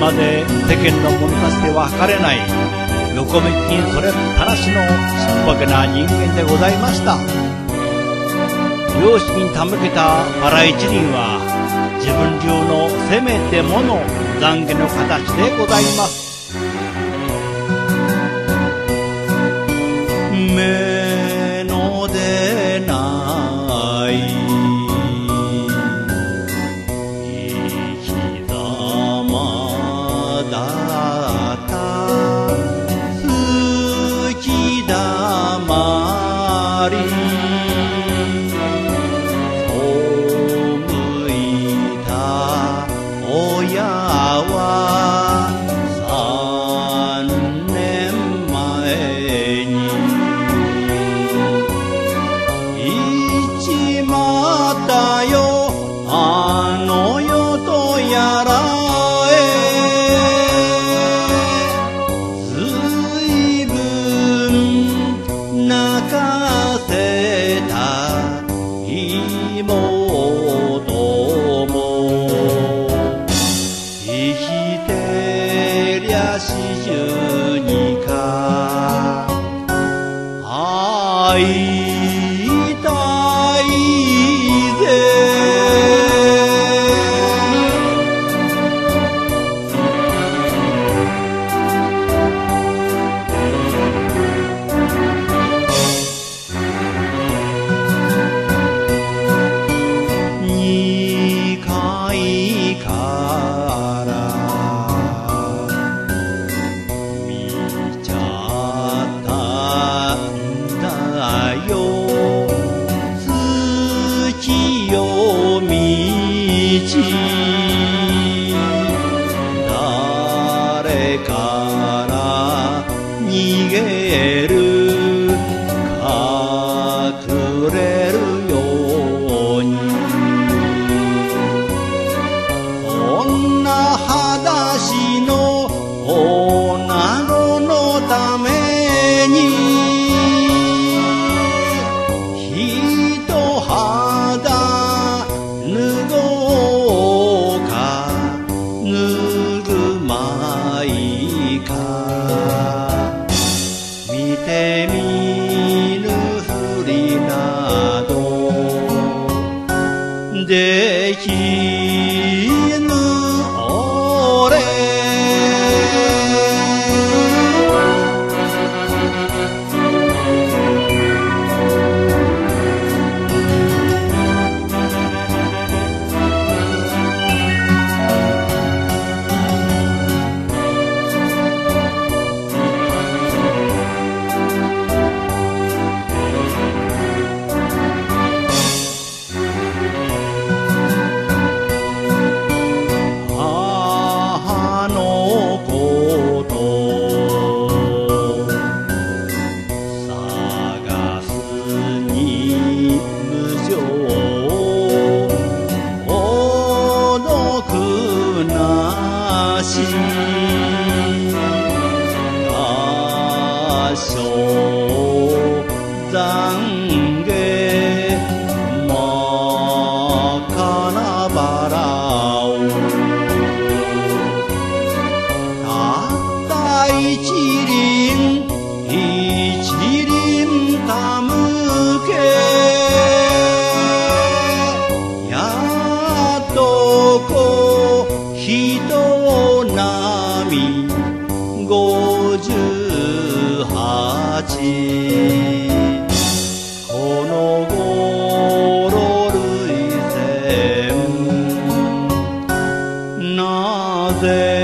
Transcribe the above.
まで世間の者たちでは測れない横道にそれっぱなしのちっぽけな人間でございました。良識に手向けたバラ一輪は自分流のせめてもの懺悔の形でございます。目の出ない生き様だった好きだまり背いた親は3年前に行っちまったよあの世とやらへ随分泣かせた妹も生きてりゃ42か会いたいぜ2階から見ちゃったんだよ月夜道誰から逃げる隠れるようにそんな裸足の女子のために一肌脱ごうか脱ぐまいか見て見ぬふりなどできぬ俺母のこと探すに無情孤独なし合唱懺悔真っ赤なバラをたった一輪一輪手向けやっとこ人並み58この頃涙腺なぜ